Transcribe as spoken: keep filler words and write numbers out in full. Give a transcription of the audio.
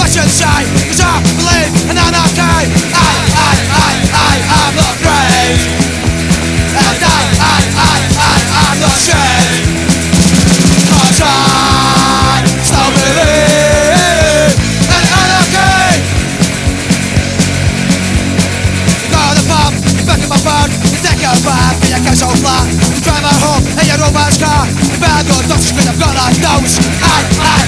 should say, cause I believe in anarchy. I, I, I, I am not afraid. And I, I, I, I am not ashamed. Cause I still believe in anarchy. You go to the pub, you back in my phone, you take a bath in your couch so flat. You drive her home in your romance car. You better go, don't scream, I've got a nose. I, I